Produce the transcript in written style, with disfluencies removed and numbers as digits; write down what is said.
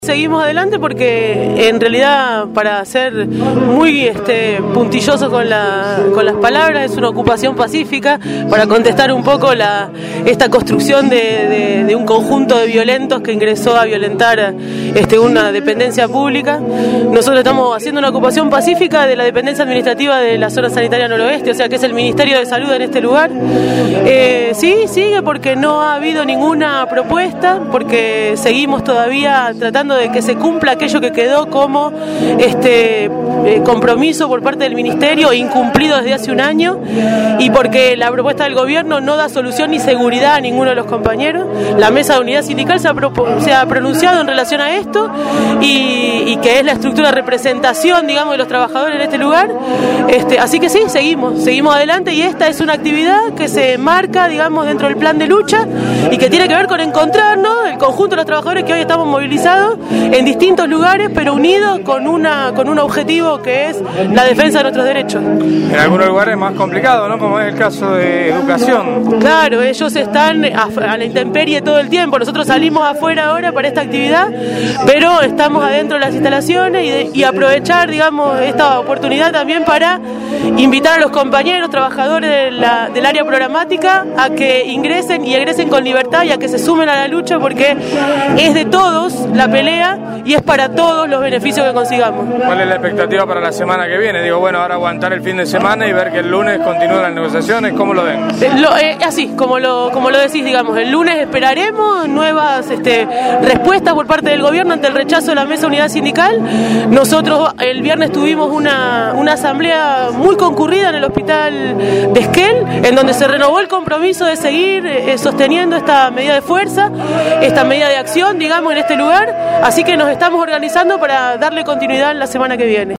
Seguimos adelante porque en realidad, para ser muy puntilloso con las palabras, es una ocupación pacífica para contestar un poco esta construcción de un conjunto de violentos que ingresó a violentar una dependencia pública. Nosotros estamos haciendo una ocupación pacífica de la dependencia administrativa de la zona sanitaria noroeste, o sea que es el Ministerio de Salud en este lugar. Sí, sigue porque no ha habido ninguna propuesta, porque seguimos todavía tratando de que se cumpla aquello que quedó como compromiso por parte del Ministerio, incumplido desde hace un año, y porque la propuesta del gobierno no da solución ni seguridad a ninguno de los compañeros. La mesa de unidad sindical se ha pronunciado en relación a esto y que es la estructura de representación, digamos, de los trabajadores en este lugar. Así que sí, seguimos adelante, y esta es una actividad que se marca, digamos, dentro del plan de lucha y que tiene que ver con encontrarnos, el conjunto de los trabajadores que hoy estamos movilizados en distintos lugares, pero unidos con un objetivo que es la defensa de nuestros derechos. En algunos lugares más complicado, ¿no? Como es el caso de educación. Claro, ellos están a la intemperie todo el tiempo. Nosotros salimos afuera ahora para esta actividad, pero estamos adentro de las instalaciones y aprovechar, digamos, esta oportunidad también para invitar a los compañeros trabajadores del área programática a que ingresen y egresen con libertad y a que se sumen a la lucha, porque es de todos la pelea y es para todos los beneficios que consigamos. ¿Cuál es la expectativa para la semana que viene? Digo, bueno, ahora aguantar el fin de semana y ver que el lunes continúan las negociaciones. ¿Cómo lo ven? Así, como lo decís, digamos, el lunes esperaremos nuevas respuestas por parte del gobierno ante el rechazo de la mesa de unidad sindical. Nosotros el viernes tuvimos una asamblea muy concurrida en el hospital de Esquel, en donde se renovó el compromiso de seguir sosteniendo esta medida de fuerza, esta medida de acción, digamos, en este lugar. Así que nos estamos organizando para darle continuidad en la semana que viene.